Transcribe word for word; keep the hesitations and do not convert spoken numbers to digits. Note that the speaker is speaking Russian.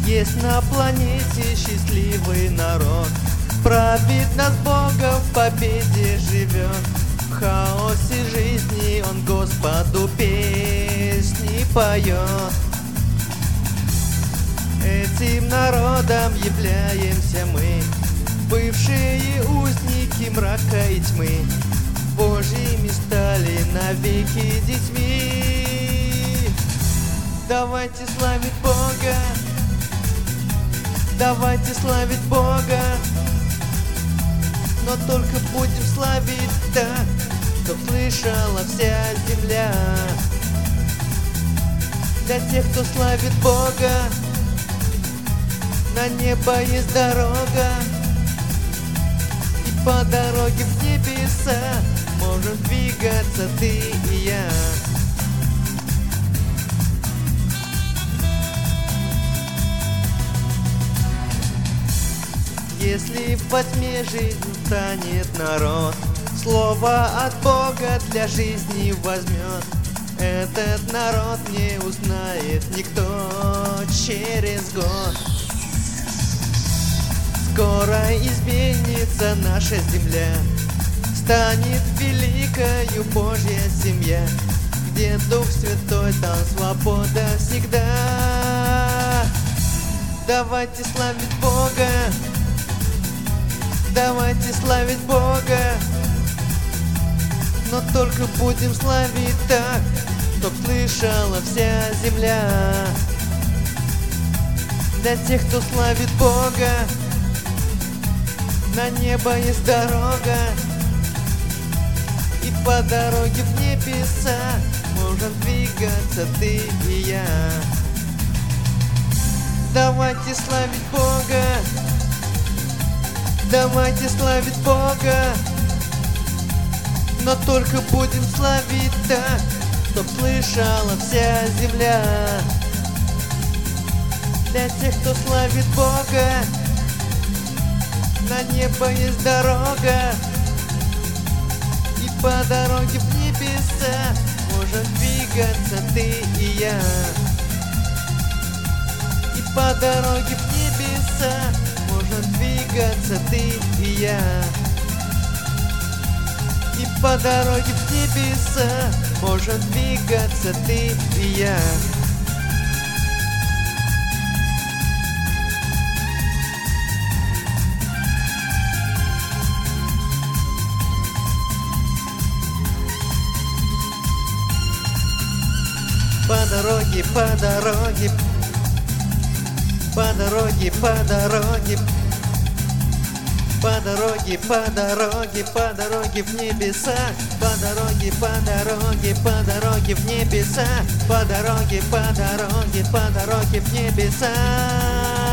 Есть на планете счастливый народ, правит нас Бога, в победе живет. В хаосе жизни он Господу песни поет. Этим народом являемся мы, бывшие узники мрака и тьмы. Божьими стали навеки детьми. Давайте славить Бога, давайте славить Бога, но только будем славить так, чтоб слышала вся земля. Для тех, кто славит Бога, на небо есть дорога, и по дороге в небеса можем двигаться ты и я. Если во тьме жизнь станет народ, слово от Бога для жизни возьмет. Этот народ не узнает никто через год. Скоро изменится наша земля, станет великою Божья семья, где Дух Святой, там свобода всегда. Давайте славить Бога, давайте славить Бога, но только будем славить так, чтоб слышала вся земля. Для тех, кто славит Бога, на небо есть дорога, и по дороге в небеса можем двигаться ты и я. Давайте славить Бога, давайте славить Бога, но только будем славить так, чтоб слышала вся земля. Для тех, кто славит Бога, на небо есть дорога, и по дороге в небеса можем двигаться ты и я. И по дороге в небеса можем двигаться ты и я. И по дороге в небеса можем двигаться ты и я. По дороге, по дороге, по дороге, по дороге, по дороге, по дороге, по дороге в небеса, по дороге, по дороге, по дороге в небеса, по дороге, по дороге, по дороге в небеса.